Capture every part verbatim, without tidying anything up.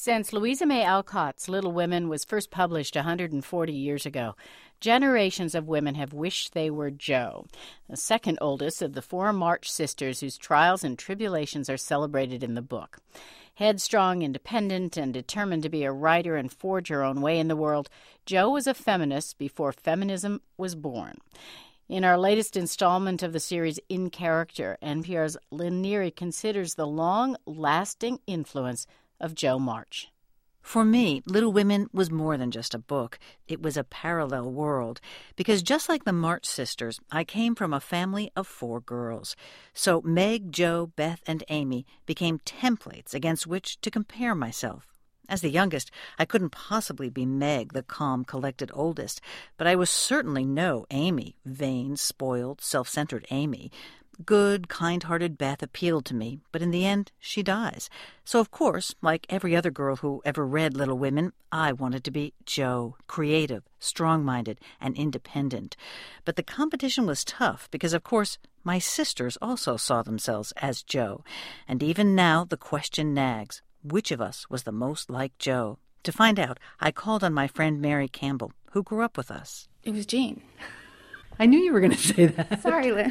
Since Louisa May Alcott's Little Women was first published one hundred forty years ago, generations of women have wished they were Jo, the second oldest of the four March sisters whose trials and tribulations are celebrated in the book. Headstrong, independent, and determined to be a writer and forge her own way in the world, Jo was a feminist before feminism was born. In our latest installment of the series In Character, N P R's Lynn Neary considers the long-lasting influence of Jo March. For me, Little Women was more than just a book. It was a parallel world. Because just like the March sisters, I came from a family of four girls. So Meg, Jo, Beth, and Amy became templates against which to compare myself. As the youngest, I couldn't possibly be Meg, the calm, collected oldest, but I was certainly no Amy, vain, spoiled, self-centered Amy. Good, kind-hearted Beth appealed to me, but in the end, she dies. So, of course, like every other girl who ever read Little Women, I wanted to be Jo, creative, strong-minded, and independent. But the competition was tough because, of course, my sisters also saw themselves as Jo. And even now, the question nags, which of us was the most like Jo? To find out, I called on my friend Mary Campbell, who grew up with us. It was Jean. I knew you were going to say that. Sorry, Lynn.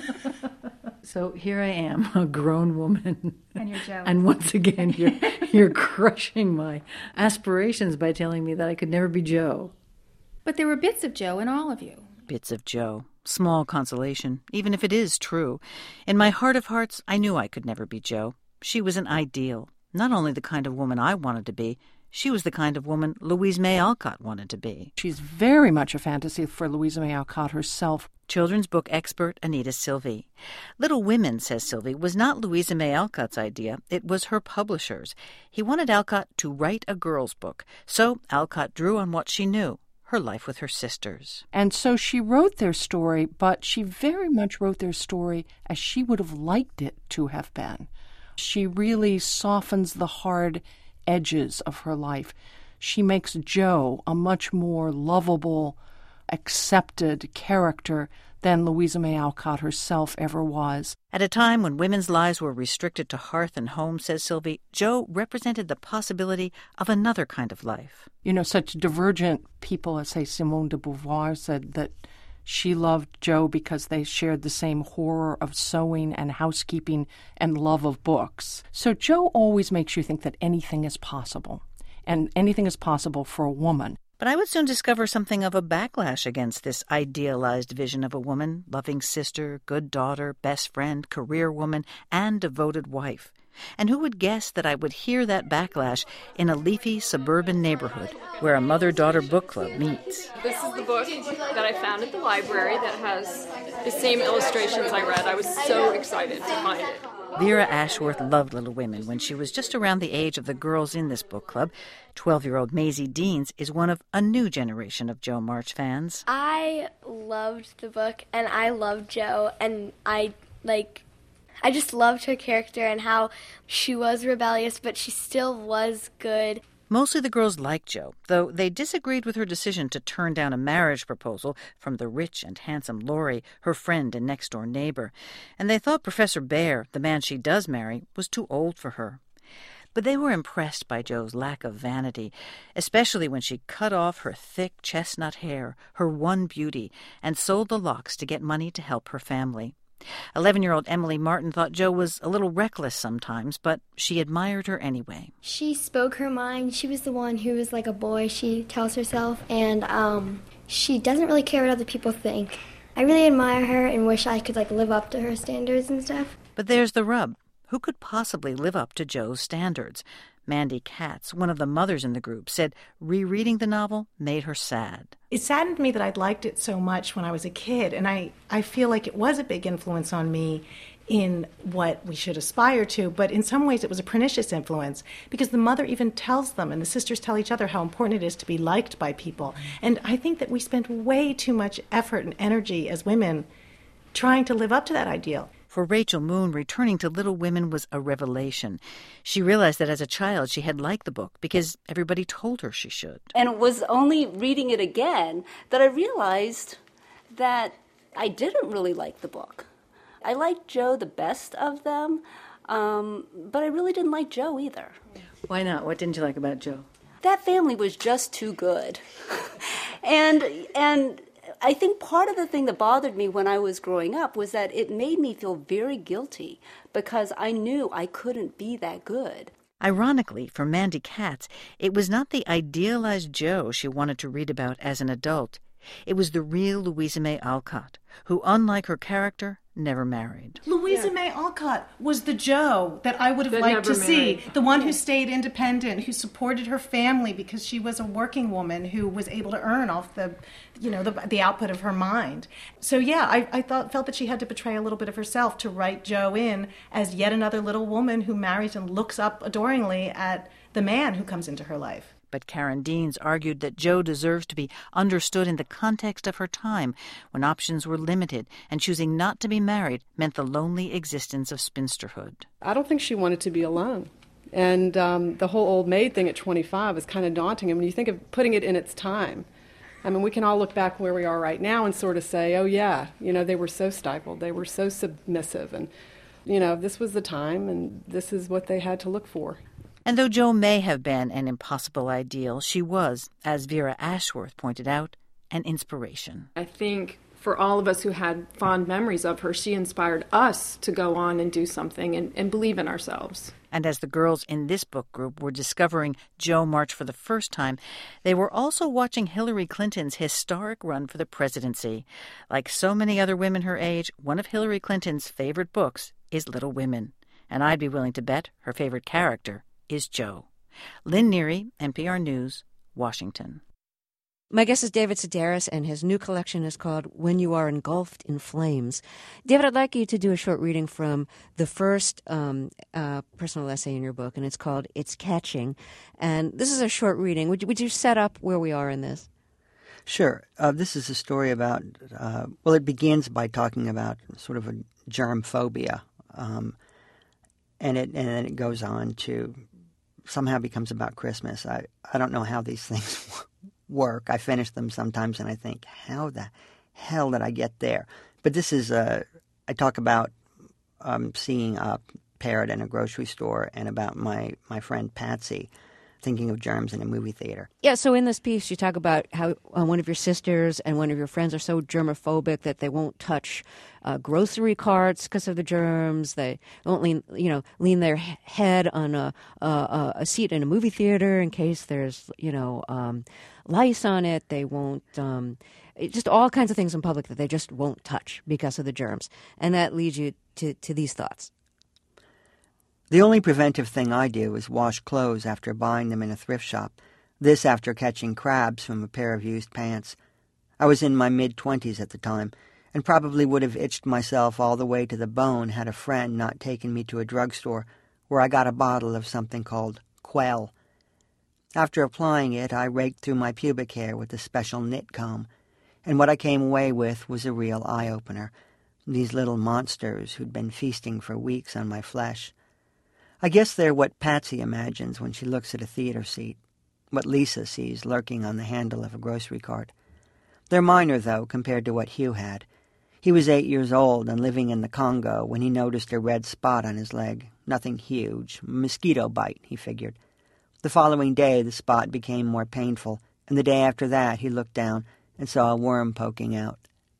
So here I am, a grown woman. And you're jealous. And once again, you're, you're crushing my aspirations by telling me that I could never be Jo. But there were bits of Jo in all of you. Bits of Jo. Small consolation, even if it is true. In my heart of hearts, I knew I could never be Jo. She was an ideal. Not only the kind of woman I wanted to be, she was the kind of woman Louisa May Alcott wanted to be. She's very much a fantasy for Louisa May Alcott herself. Children's book expert Anita Silvey. Little Women, says Silvey, was not Louisa May Alcott's idea. It was her publisher's. He wanted Alcott to write a girl's book, so Alcott drew on what she knew, her life with her sisters. And so she wrote their story, but she very much wrote their story as she would have liked it to have been. She really softens the hard edges of her life. She makes Jo a much more lovable, accepted character than Louisa May Alcott herself ever was. At a time when women's lives were restricted to hearth and home, says Silvey, Jo represented the possibility of another kind of life. You know, such divergent people as, say, Simone de Beauvoir said that she loved Jo because they shared the same horror of sewing and housekeeping and love of books. So Jo always makes you think that anything is possible, and anything is possible for a woman. But I would soon discover something of a backlash against this idealized vision of a woman, loving sister, good daughter, best friend, career woman, and devoted wife. And who would guess that I would hear that backlash in a leafy suburban neighborhood where a mother-daughter book club meets? This is the book that I found at the library that has the same illustrations I read. I was so excited to find it. Vera Ashworth loved Little Women when she was just around the age of the girls in this book club. Twelve-year-old Maisie Deans is one of a new generation of Jo March fans. I loved the book, and I loved Jo, and I, like... I just loved her character and how she was rebellious, but she still was good. Mostly the girls liked Jo, though they disagreed with her decision to turn down a marriage proposal from the rich and handsome Laurie, her friend and next-door neighbor. And they thought Professor Bear, the man she does marry, was too old for her. But they were impressed by Jo's lack of vanity, especially when she cut off her thick chestnut hair, her one beauty, and sold the locks to get money to help her family. Eleven-year-old Emily Martin thought Jo was a little reckless sometimes, but she admired her anyway. She spoke her mind. She was the one who was like a boy, she tells herself, and um, she doesn't really care what other people think. I really admire her and wish I could like live up to her standards and stuff. But there's the rub. Who could possibly live up to Jo's standards? Mandy Katz, one of the mothers in the group, said rereading the novel made her sad. It saddened me that I'd liked it so much when I was a kid, and I, I feel like it was a big influence on me in what we should aspire to, but in some ways it was a pernicious influence, because the mother even tells them, and the sisters tell each other how important it is to be liked by people. And I think that we spend way too much effort and energy as women trying to live up to that ideal. For Rachel Moon, returning to Little Women was a revelation. She realized that as a child she had liked the book because everybody told her she should. And it was only reading it again that I realized that I didn't really like the book. I liked Jo the best of them, um, but I really didn't like Jo either. Why not? What didn't you like about Joe? That family was just too good. and and I think part of the thing that bothered me when I was growing up was that it made me feel very guilty because I knew I couldn't be that good. Ironically, for Mandy Katz, it was not the idealized Joe she wanted to read about as an adult. It was the real Louisa May Alcott, who, unlike her character, never married. Louisa Yeah. May Alcott was the Joe that I would have That liked to never see. married. The one who stayed independent, who supported her family because she was a working woman who was able to earn off the, you know, the, the output of her mind. So yeah, I, I thought felt that she had to betray a little bit of herself to write Joe in as yet another little woman who marries and looks up adoringly at the man who comes into her life. But Karen Deans argued that Joe deserves to be understood in the context of her time, when options were limited and choosing not to be married meant the lonely existence of spinsterhood. I don't think she wanted to be alone. And um, the whole old maid thing at twenty-five is kind of daunting. I mean, you think of putting it in its time. I mean, we can all look back where we are right now and sort of say, oh, yeah, you know, they were so stifled. They were so submissive. And, you know, this was the time, and this is what they had to look for. And though Joe may have been an impossible ideal, she was, as Vera Ashworth pointed out, an inspiration. I think for all of us who had fond memories of her, she inspired us to go on and do something and, and believe in ourselves. And as the girls in this book group were discovering Jo March for the first time, they were also watching Hillary Clinton's historic run for the presidency. Like so many other women her age, one of Hillary Clinton's favorite books is Little Women. And I'd be willing to bet her favorite character is Jo. Lynn Neary, N P R News, Washington. My guest is David Sedaris, and his new collection is called When You Are Engulfed in Flames. David, I'd like you to do a short reading from the first um, uh, personal essay in your book, and it's called It's Catching. And this is a short reading. Would you, would you set up where we are in this? Sure. Uh, this is a story about, uh, well, it begins by talking about sort of a germ phobia, um, and, it, and then it goes on to somehow becomes about Christmas. I, I don't know how these things work. I finish them sometimes and I think, how the hell did I get there? But this is, uh, I talk about um, seeing a parrot in a grocery store and about my, my friend Patsy thinking of germs in a movie theater. Yeah, so in this piece you talk about how uh, one of your sisters and one of your friends are so germophobic that they won't touch uh, grocery carts because of the germs. They won't lean, you know, lean their he- head on a, a a seat in a movie theater in case there's, you know, um, lice on it. They won't, um, it, just all kinds of things in public that they just won't touch because of the germs. And that leads you to, to these thoughts. The only preventive thing I do is wash clothes after buying them in a thrift shop, this after catching crabs from a pair of used pants. I was in my mid-twenties at the time, and probably would have itched myself all the way to the bone had a friend not taken me to a drugstore where I got a bottle of something called Quell. After applying it, I raked through my pubic hair with a special knit comb, and what I came away with was a real eye-opener, these little monsters who'd been feasting for weeks on my flesh. I guess they're what Patsy imagines when she looks at a theater seat, what Lisa sees lurking on the handle of a grocery cart. They're minor, though, compared to what Hugh had. He was eight years old and living in the Congo when he noticed a red spot on his leg. Nothing huge. Mosquito bite, he figured. The following day, the spot became more painful, and the day after that, he looked down and saw a worm poking out.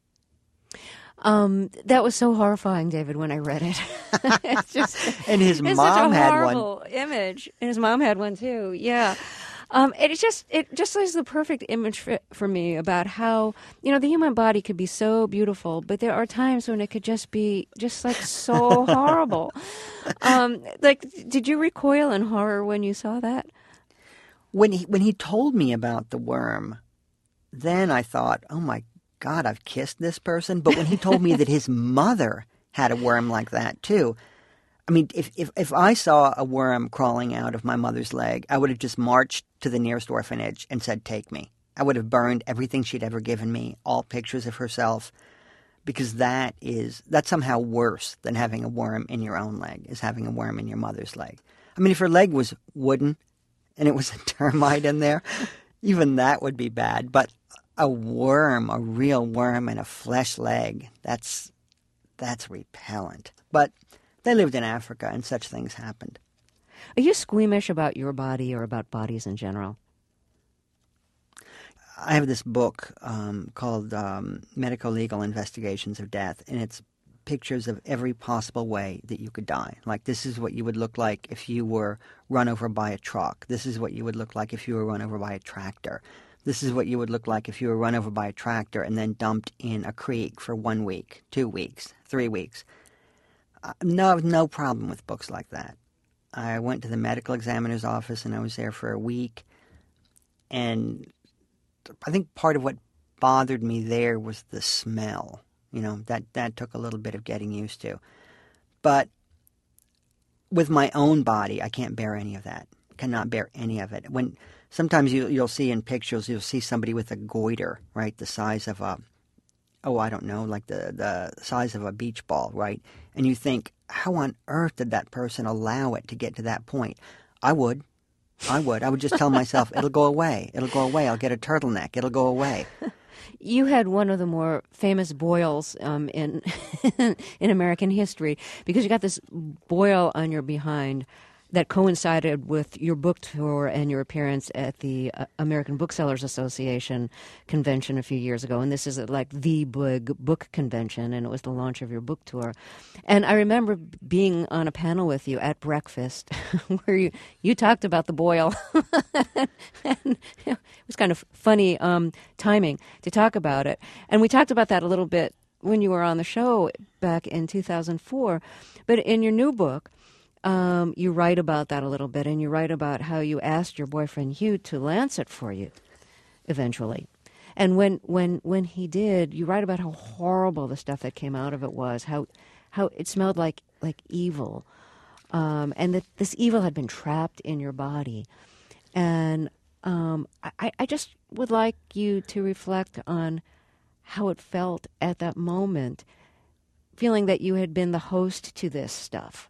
Um, that was so horrifying, David, when I read it. It's just, and his it's mom such a had horrible one. image. And his mom had one too. Yeah. Um, and it just it just is the perfect image for, for me about how, you know, the human body could be so beautiful, but there are times when it could just be just like so horrible. Um, like, did you recoil in horror when you saw that? When he when he told me about the worm, then I thought, oh my God, I've kissed this person. But when he told me that his mother had a worm like that too, I mean, if, if, if I saw a worm crawling out of my mother's leg, I would have just marched to the nearest orphanage and said, take me. I would have burned everything she'd ever given me, all pictures of herself, because that is, that's somehow worse than having a worm in your own leg, is having a worm in your mother's leg. I mean, if her leg was wooden and it was a termite in there, even that would be bad. But a worm, a real worm in a flesh leg, that's that's repellent. But they lived in Africa and such things happened. Are you squeamish about your body or about bodies in general? I have this book um, called um, Medical Legal Investigations of Death, and it's pictures of every possible way that you could die. Like, this is what you would look like if you were run over by a truck. This is what you would look like if you were run over by a tractor. This is what you would look like if you were run over by a tractor and then dumped in a creek for one week, two weeks, three weeks. Uh, no, no problem with books like that. I went to the medical examiner's office and I was there for a week. And I think part of what bothered me there was the smell. You know, that, that took a little bit of getting used to. But with my own body, I can't bear any of that. Cannot bear any of it. When sometimes you, you'll see in pictures, you'll see somebody with a goiter, right, the size of a, oh, I don't know, like the, the size of a beach ball, right? And you think, how on earth did that person allow it to get to that point? I would. I would. I would just tell myself, it'll go away. It'll go away. I'll get a turtleneck. It'll go away. You had one of the more famous boils um, in in American history because you got this boil on your behind that coincided with your book tour and your appearance at the uh, American Booksellers Association convention a few years ago. And this is like the big book convention, and it was the launch of your book tour. And I remember being on a panel with you at breakfast where you, you talked about the boil. And it was kind of funny um, timing to talk about it. And we talked about that a little bit when you were on the show back in two thousand four. But in your new book, Um, you write about that a little bit, and you write about how you asked your boyfriend Hugh to lance it for you eventually. And when, when, when he did, you write about how horrible the stuff that came out of it was, how how it smelled like, like evil, um, and that this evil had been trapped in your body. And um, I, I just would like you to reflect on how it felt at that moment, feeling that you had been the host to this stuff.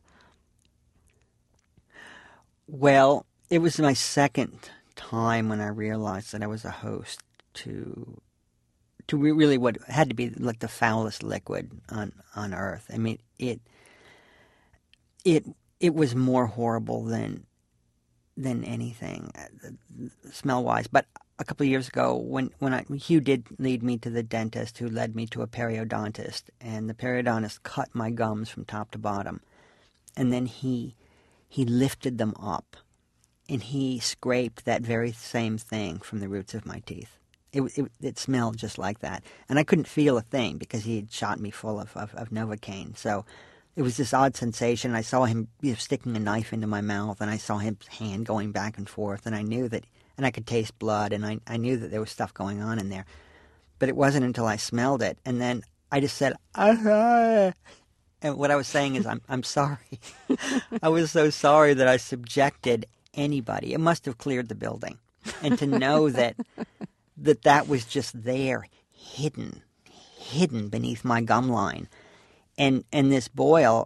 Well, it was my second time when I realized that I was a host to to really what had to be like the foulest liquid on, on earth. I mean, it it it was more horrible than than anything, smell-wise. But a couple of years ago, when, when I, Hugh did lead me to the dentist who led me to a periodontist, and the periodontist cut my gums from top to bottom. And then he... He lifted them up, and he scraped that very same thing from the roots of my teeth. It, it, it smelled just like that. And I couldn't feel a thing because he had shot me full of, of, of Novocaine. So it was this odd sensation. I saw him you know, sticking a knife into my mouth, and I saw his hand going back and forth, and I knew that, and I could taste blood, and I, I knew that there was stuff going on in there. But it wasn't until I smelled it, and then I just said, ah. And what I was saying is, I'm I'm sorry. I was so sorry that I subjected anybody. It must have cleared the building. And to know that that, that was just there, hidden, hidden beneath my gum line. And and this boil,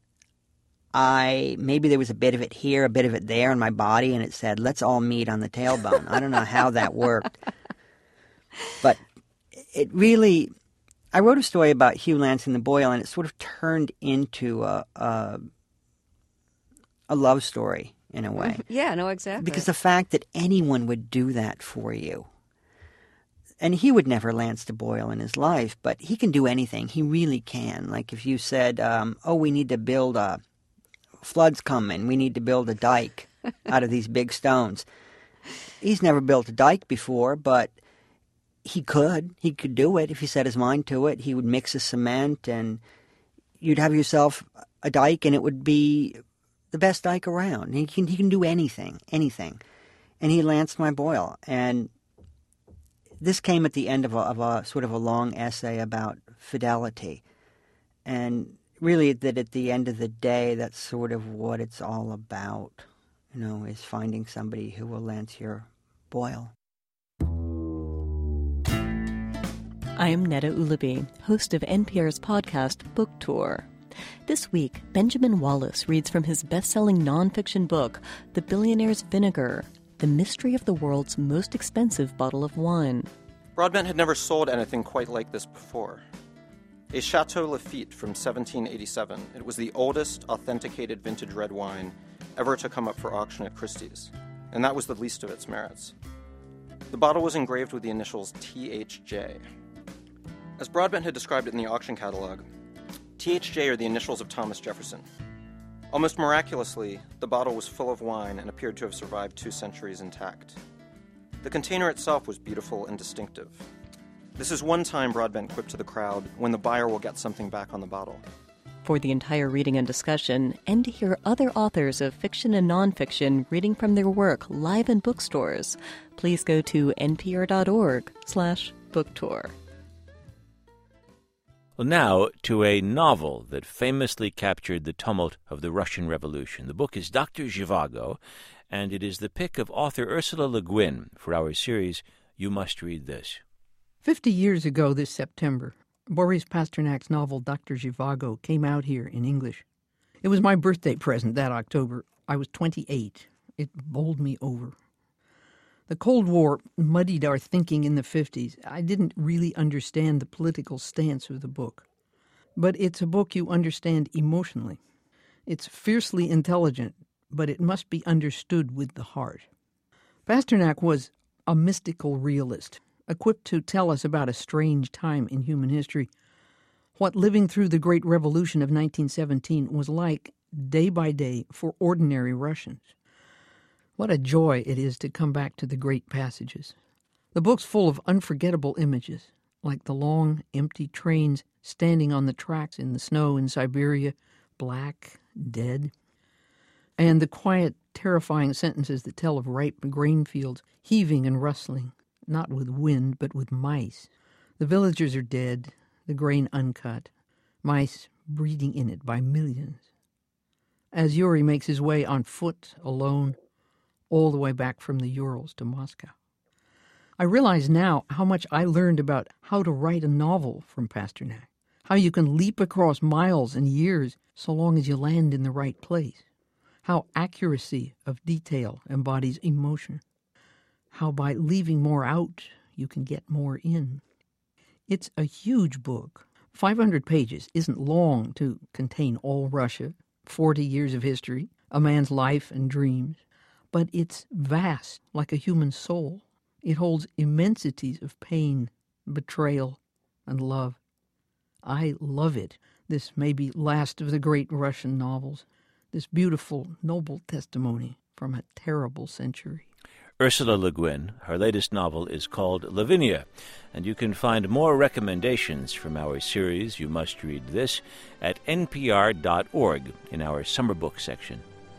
I maybe there was a bit of it here, a bit of it there in my body, and it said, let's all meet on the tailbone. I don't know how that worked. But it really... I wrote a story about Hugh lancing the boil, and it sort of turned into a, a, a love story in a way. Yeah, no, exactly. Because the fact that anyone would do that for you, and he would never lance the boil in his life, but he can do anything. He really can. Like if you said, um, oh, we need to build a, flood's coming, we need to build a dike out of these big stones. He's never built a dike before, but he could. He could do it if he set his mind to it. He would mix a cement, and you'd have yourself a dike, and it would be the best dike around. He can he can do anything, anything. And he lanced my boil. And this came at the end of a, of a sort of a long essay about fidelity. And really that at the end of the day, that's sort of what it's all about, you know, is finding somebody who will lance your boil. I am Neda Ulaby, host of N P R's podcast Book Tour. This week, Benjamin Wallace reads from his best-selling nonfiction book, The Billionaire's Vinegar, The Mystery of the World's Most Expensive Bottle of Wine. Broadbent had never sold anything quite like this before. A Chateau Lafite from seventeen eighty-seven. It was the oldest authenticated vintage red wine ever to come up for auction at Christie's, and that was the least of its merits. The bottle was engraved with the initials T H J. As Broadbent had described it in the auction catalog, T H J are the initials of Thomas Jefferson. Almost miraculously, the bottle was full of wine and appeared to have survived two centuries intact. The container itself was beautiful and distinctive. This is one time, Broadbent quipped to the crowd, when the buyer will get something back on the bottle. For the entire reading and discussion, and to hear other authors of fiction and nonfiction reading from their work live in bookstores, please go to npr.org slash book tour. Well, now to a novel that famously captured the tumult of the Russian Revolution. The book is Doctor Zhivago, and it is the pick of author Ursula Le Guin for our series, You Must Read This. Fifty years ago this September, Boris Pasternak's novel Doctor Zhivago came out here in English. It was my birthday present that October. I was twenty-eight. It bowled me over. The Cold War muddied our thinking in the fifties. I didn't really understand the political stance of the book. But it's a book you understand emotionally. It's fiercely intelligent, but it must be understood with the heart. Pasternak was a mystical realist, equipped to tell us about a strange time in human history, what living through the Great Revolution of nineteen seventeen was like day by day for ordinary Russians. What a joy it is to come back to the great passages. The book's full of unforgettable images, like the long, empty trains standing on the tracks in the snow in Siberia, black, dead, and the quiet, terrifying sentences that tell of ripe grain fields heaving and rustling, not with wind, but with mice. The villagers are dead, the grain uncut, mice breeding in it by millions. As Yuri makes his way on foot, alone, all the way back from the Urals to Moscow. I realize now how much I learned about how to write a novel from Pasternak, how you can leap across miles and years so long as you land in the right place, how accuracy of detail embodies emotion, how by leaving more out, you can get more in. It's a huge book. five hundred pages isn't long to contain all Russia, forty years of history, a man's life and dreams. But it's vast, like a human soul. It holds immensities of pain, betrayal, and love. I love it, this maybe last of the great Russian novels, this beautiful, noble testimony from a terrible century. Ursula Le Guin, her latest novel is called Lavinia, and you can find more recommendations from our series, You Must Read This, at n p r dot org in our summer book section.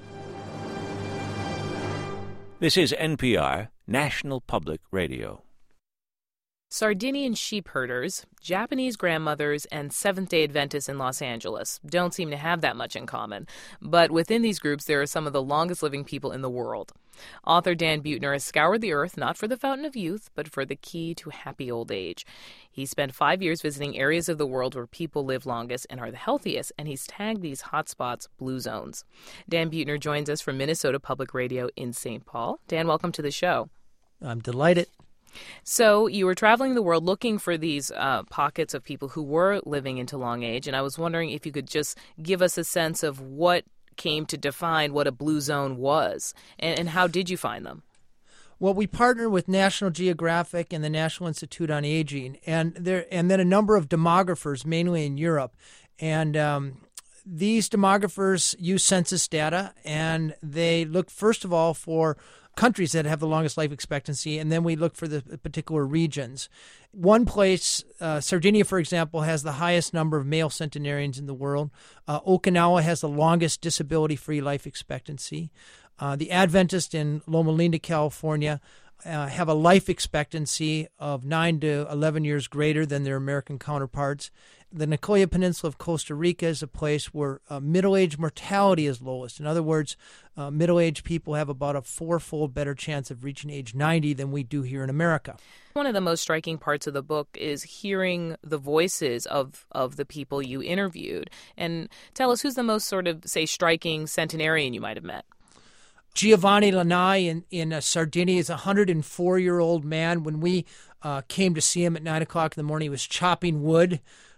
This is N P R, National Public Radio. Sardinian sheep herders, Japanese grandmothers, and Seventh-day Adventists in Los Angeles don't seem to have that much in common. But within these groups, there are some of the longest-living people in the world. Author Dan Buettner has scoured the earth not for the fountain of youth, but for the key to happy old age. He spent five years visiting areas of the world where people live longest and are the healthiest, and he's tagged these hotspots blue zones. Dan Buettner joins us from Minnesota Public Radio in Saint Paul. Dan, welcome to the show. I'm delighted. So you were traveling the world looking for these uh, pockets of people who were living into long age, and I was wondering if you could just give us a sense of what came to define what a blue zone was, and, and how did you find them? Well, we partnered with National Geographic and the National Institute on Aging, and there, and then a number of demographers, mainly in Europe, and um, these demographers use census data, and they look first of all for countries that have the longest life expectancy, and then we look for the particular regions. One place, uh, Sardinia, for example, has the highest number of male centenarians in the world. Uh, Okinawa has the longest disability-free life expectancy. Uh, the Adventists in Loma Linda, California, uh, have a life expectancy of nine to eleven years greater than their American counterparts. The Nicoya Peninsula of Costa Rica is a place where uh, middle-age mortality is lowest. In other words, uh, middle-aged people have about a fourfold better chance of reaching age ninety than we do here in America. One of the most striking parts of the book is hearing the voices of, of the people you interviewed. And tell us, who's the most sort of, say, striking centenarian you might have met? Giovanni Lanai in, in uh, Sardinia is a one hundred four-year-old man. When we uh, came to see him at nine o'clock in the morning, he was chopping wood.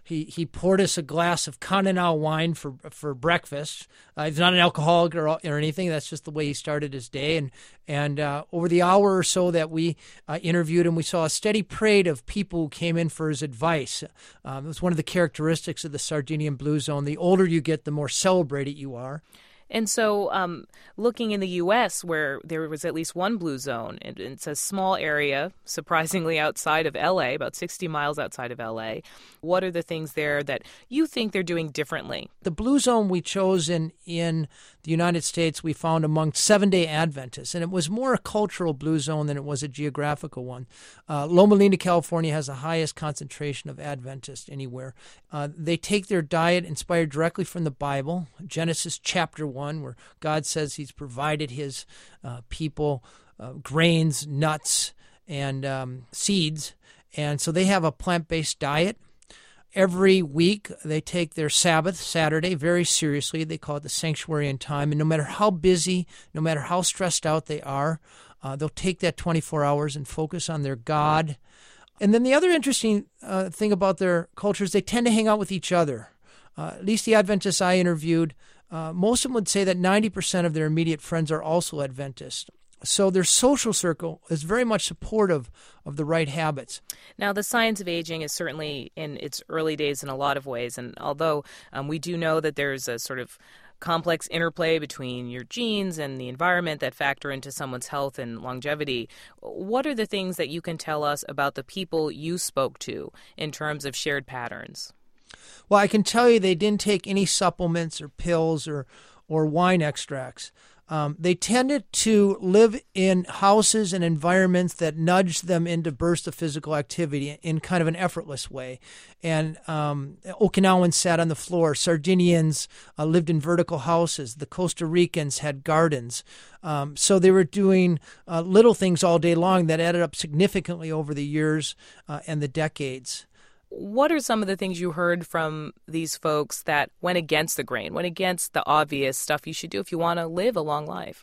He he poured us a glass of Cannonau wine for for breakfast. Uh, he's not an alcoholic or, or anything. That's just the way he started his day. And and uh, over the hour or so that we uh, interviewed him, we saw a steady parade of people who came in for his advice. Um, it was one of the characteristics of the Sardinian Blue Zone. The older you get, the more celebrated you are. And so um, looking in the U S, where there was at least one blue zone, and it's a small area, surprisingly outside of L A, about sixty miles outside of L A, what are the things there that you think they're doing differently? The blue zone we chose in, in the United States we found among Seventh-day Adventists, and it was more a cultural blue zone than it was a geographical one. Uh, Loma Linda, California has the highest concentration of Adventists anywhere. Uh, they take their diet inspired directly from the Bible, Genesis chapter one, where God says he's provided his uh, people uh, grains, nuts, and um, seeds. And so they have a plant-based diet. Every week they take their Sabbath, Saturday, very seriously. They call it the sanctuarian time. And no matter how busy, no matter how stressed out they are, uh, they'll take that twenty-four hours and focus on their God. And then the other interesting uh, thing about their culture is they tend to hang out with each other. Uh, at least the Adventists I interviewed, uh, most of them would say that ninety percent of their immediate friends are also Adventists. So their social circle is very much supportive of the right habits. Now, the science of aging is certainly in its early days in a lot of ways. And although um, we do know that there's a sort of complex interplay between your genes and the environment that factor into someone's health and longevity, what are the things that you can tell us about the people you spoke to in terms of shared patterns? Well, I can tell you they didn't take any supplements or pills or, or wine extracts. Um, they tended to live in houses and environments that nudged them into bursts of physical activity in kind of an effortless way. And um, Okinawans sat on the floor. Sardinians uh, lived in vertical houses. The Costa Ricans had gardens. Um, so they were doing uh, little things all day long that added up significantly over the years uh, and the decades. What are some of the things you heard from these folks that went against the grain, went against the obvious stuff you should do if you want to live a long life?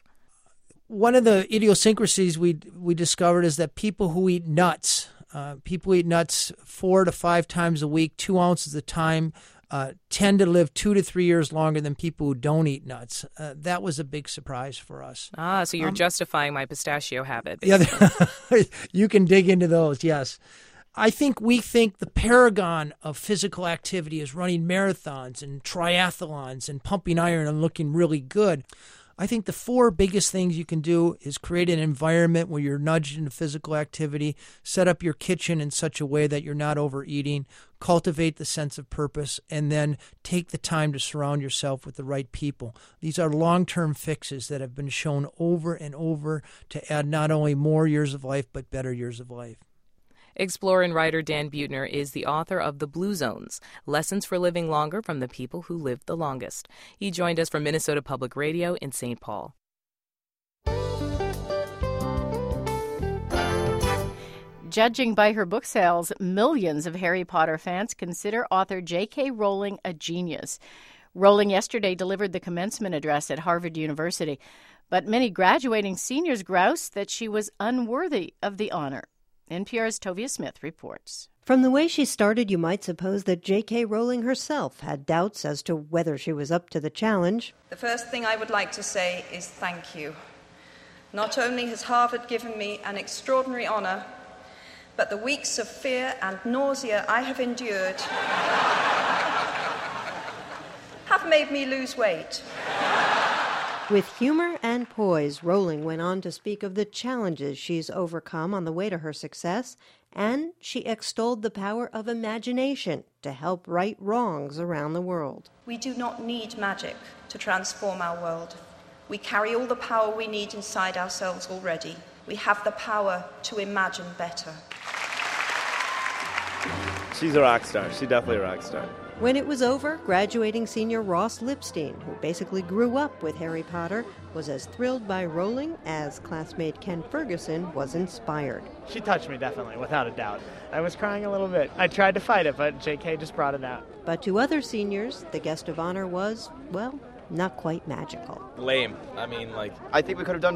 One of the idiosyncrasies we we discovered is that people who eat nuts, uh, people who eat nuts four to five times a week, two ounces at a time, uh, tend to live two to three years longer than people who don't eat nuts. Uh, that was a big surprise for us. Ah, so you're um, justifying my pistachio habit. Basically. Yeah, you can dig into those, yes. I think we think the paragon of physical activity is running marathons and triathlons and pumping iron and looking really good. I think the four biggest things you can do is create an environment where you're nudged into physical activity, set up your kitchen in such a way that you're not overeating, cultivate the sense of purpose, and then take the time to surround yourself with the right people. These are long-term fixes that have been shown over and over to add not only more years of life, but better years of life. Explorer and writer Dan Buettner is the author of The Blue Zones, Lessons for Living Longer from the People Who Lived the Longest. He joined us from Minnesota Public Radio in Saint Paul. Judging by her book sales, millions of Harry Potter fans consider author J K. Rowling a genius. Rowling yesterday delivered the commencement address at Harvard University, but many graduating seniors groused that she was unworthy of the honor. N P R's Tovia Smith reports. From the way she started, you might suppose that J K. Rowling herself had doubts as to whether she was up to the challenge. The first thing I would like to say is thank you. Not only has Harvard given me an extraordinary honor, but the weeks of fear and nausea I have endured have made me lose weight. With humor and poise, Rowling went on to speak of the challenges she's overcome on the way to her success, and she extolled the power of imagination to help right wrongs around the world. We do not need magic to transform our world. We carry all the power we need inside ourselves already. We have the power to imagine better. She's a rock star. She's definitely a rock star. When it was over, graduating senior Ross Lipstein, who basically grew up with Harry Potter, was as thrilled by Rowling as classmate Ken Ferguson was inspired. She touched me, definitely, without a doubt. I was crying a little bit. I tried to fight it, but J K just brought it out. But to other seniors, the guest of honor was, well, not quite magical. Lame. I mean, like... I think we could have done better.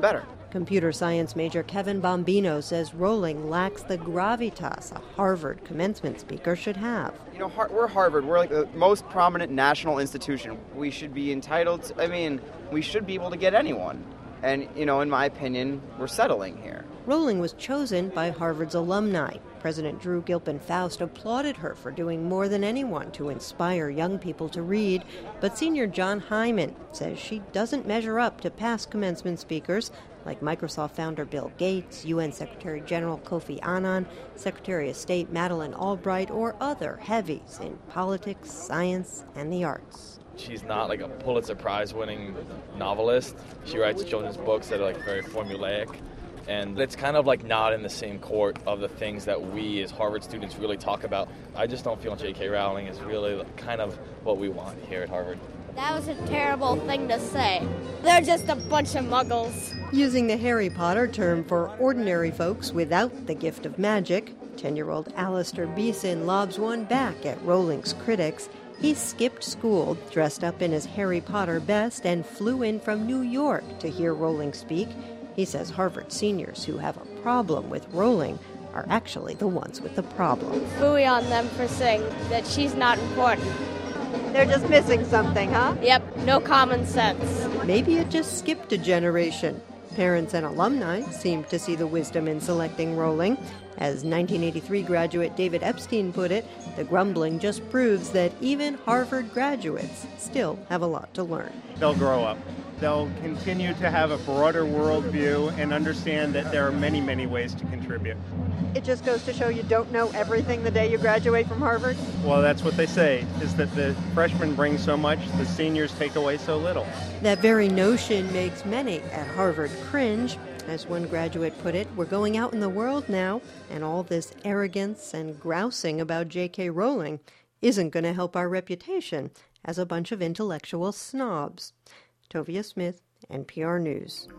Computer science major Kevin Bombino says Rowling lacks the gravitas a Harvard commencement speaker should have. You know, we're Harvard. We're like the most prominent national institution. We should be entitled to, I mean, we should be able to get anyone. And, you know, in my opinion, we're settling here. Rowling was chosen by Harvard's alumni. President Drew Gilpin Faust applauded her for doing more than anyone to inspire young people to read, but senior John Hyman says she doesn't measure up to past commencement speakers like Microsoft founder Bill Gates, U N Secretary General Kofi Annan, Secretary of State Madeleine Albright, or other heavies in politics, science, and the arts. She's not like a Pulitzer Prize winning novelist. She writes children's books that are like very formulaic. And it's kind of like not in the same court of the things that we as Harvard students really talk about. I just don't feel J K Rowling is really kind of what we want here at Harvard. That was a terrible thing to say. They're just a bunch of muggles. Using the Harry Potter term for ordinary folks without the gift of magic, ten-year-old Alistair Beeson lobs one back at Rowling's critics. He skipped school, dressed up in his Harry Potter best, and flew in from New York to hear Rowling speak. He says Harvard seniors who have a problem with Rowling are actually the ones with the problem. Phooey on them for saying that she's not important. They're just missing something, huh? Yep, no common sense. Maybe it just skipped a generation. Parents and alumni seem to see the wisdom in selecting Rowling. As nineteen eighty-three graduate David Epstein put it, the grumbling just proves that even Harvard graduates still have a lot to learn. They'll grow up. They'll continue to have a broader worldview and understand that there are many, many ways to contribute. It just goes to show you don't know everything the day you graduate from Harvard? Well, that's what they say, is that the freshmen bring so much, the seniors take away so little. That very notion makes many at Harvard cringe. As one graduate put it, we're going out in the world now, and all this arrogance and grousing about J K Rowling isn't going to help our reputation as a bunch of intellectual snobs. Tovia Smith, N P R News.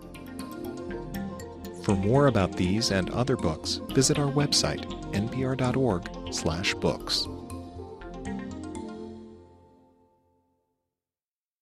For more about these and other books, visit our website, n p r dot org slash books.